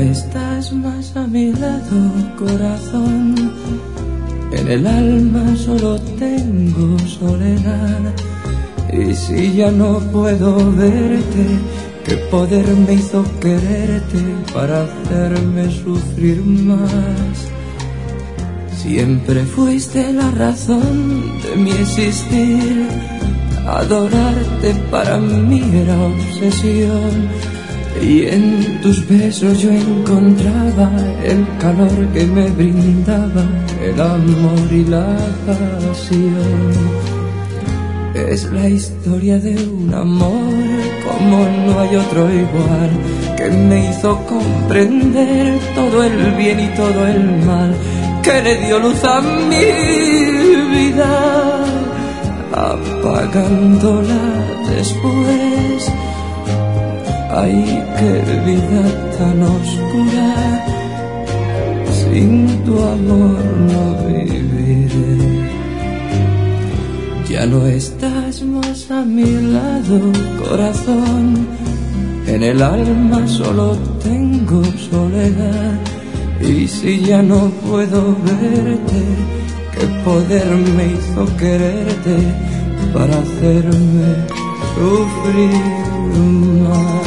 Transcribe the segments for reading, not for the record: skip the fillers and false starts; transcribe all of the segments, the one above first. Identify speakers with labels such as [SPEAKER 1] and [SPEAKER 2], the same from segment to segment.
[SPEAKER 1] estás más a mi lado, corazón. En el alma solo tengo soledad. Y si ya no puedo verte, ¿qué poder me hizo quererte para hacerme sufrir más? Siempre fuiste la razón de mi existir. Adorarte para mí era obsesión. Y en tus besos yo encontraba el calor que me brindaba el amor y la pasión. Es la historia de un amor como no hay otro igual, que me hizo comprender todo el bien y todo el mal, que le dio luz a mi vida, apagándola después. Ay, qué vida tan oscura, sin tu amor no viviré. Ya no estás más a mi lado, corazón. En el alma solo tengo soledad. Y si ya no puedo verte, ¿qué poder me hizo quererte para hacerme sufrir más?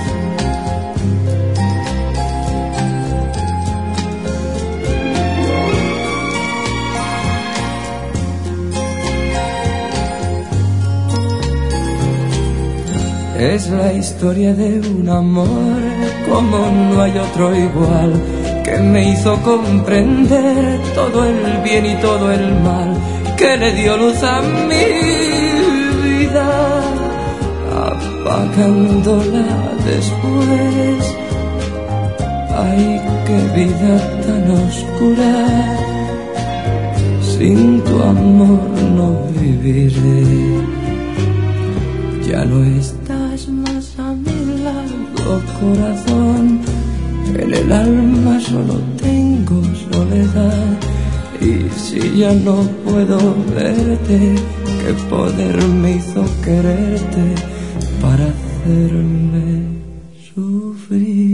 [SPEAKER 1] Es la historia de un amor como no hay otro igual, que me hizo comprender todo el bien y todo el mal, que le dio luz a mi vida, apagándola después. Ay, qué vida tan oscura, sin tu amor no viviré. Ya no estás más a mi lado, corazón. En el alma solo tengo soledad. Y si ya no puedo verte, ¿qué poder me hizo quererte para hacerme sufrir?